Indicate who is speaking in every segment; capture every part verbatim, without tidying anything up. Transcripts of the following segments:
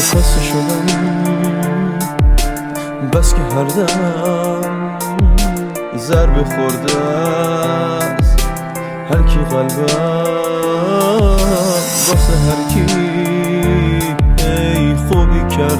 Speaker 1: خسته شدم بس که هر دم ضربه خورده است هر کی قلبم واسه هر کی ای خوبی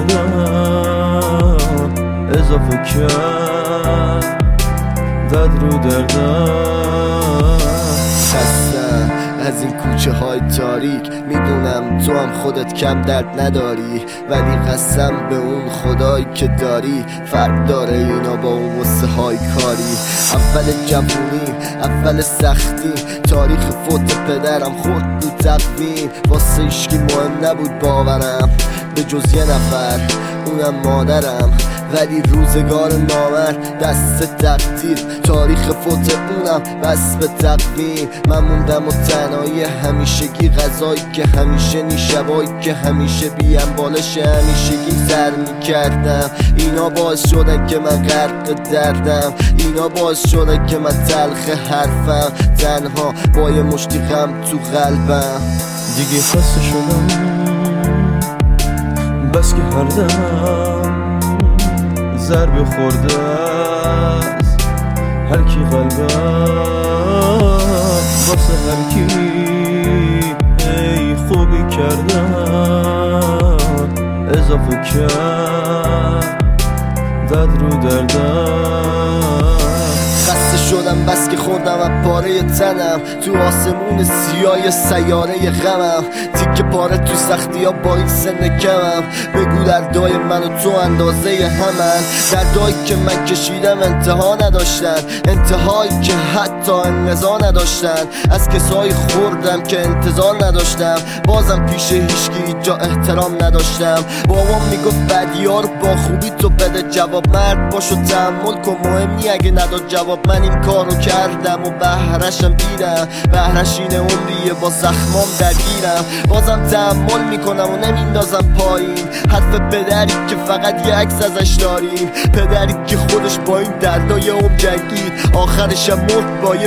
Speaker 1: کردم اضافه کرد دد رو دردم.
Speaker 2: خستم از این کوچه های تاریک، میدونم تو هم خودت کم درد نداری، ولی قسم به اون خدایی که داری فرق داره اینا با اون وسه های کاری. اول جوونی اول سختی تاریخ فوت پدرم خود رو تقویم، واسه ایشکی مهم نبود باورم به جز یه نفر اونم مادرم، ولی روزگار نامرد دست تقدیر تاریخ فوت اونم بس به تقویم. من موندم و تنهایی همیشگی، غذایی که همیشه نی، شبایی که همیشه بیم بالش همیشگی سر میکردم. اینا باعث شدن که من غرق دردم، اینا باعث شدن که من تلخ حرفم، تنها با یه مشتی غم تو قلبم.
Speaker 1: دیگه خسته شدم بس که هر دم ضربه خورده است هر کی قلبم واسه هر کی ای خوبی کردم اضافه کرد دد رو دردم.
Speaker 2: خسته شدم بس که خوردم از پاره تنم تو آسمون سیاه سیاره غمم، تیکه پاره تو سختی ها با این سن کمم. بگو دردای من و تو اندازه همن، دردایی که من کشیدم انتها نداشتن، انتهایی که حتی انقضا نداشتن. از کسایی خوردم که انتظار نداشتم، بازم پیش هیچکی جا احترام نداشتم. بابام میگفت بدیار با خوبی تو بده جواب، مرد باش و تحمل کن مهم نی اگه نداد جواب. من این کارو کردم و بهرشم دیدم، بهرش اینه عمریه با زخمام درگیرم. بازم تحمل میکنم و نمیندازم پایین، حرف پدری که فقط یه عکس ازش داریم، پدری که خودش با این دردای عمر جنگید، آخرشم مرد با یه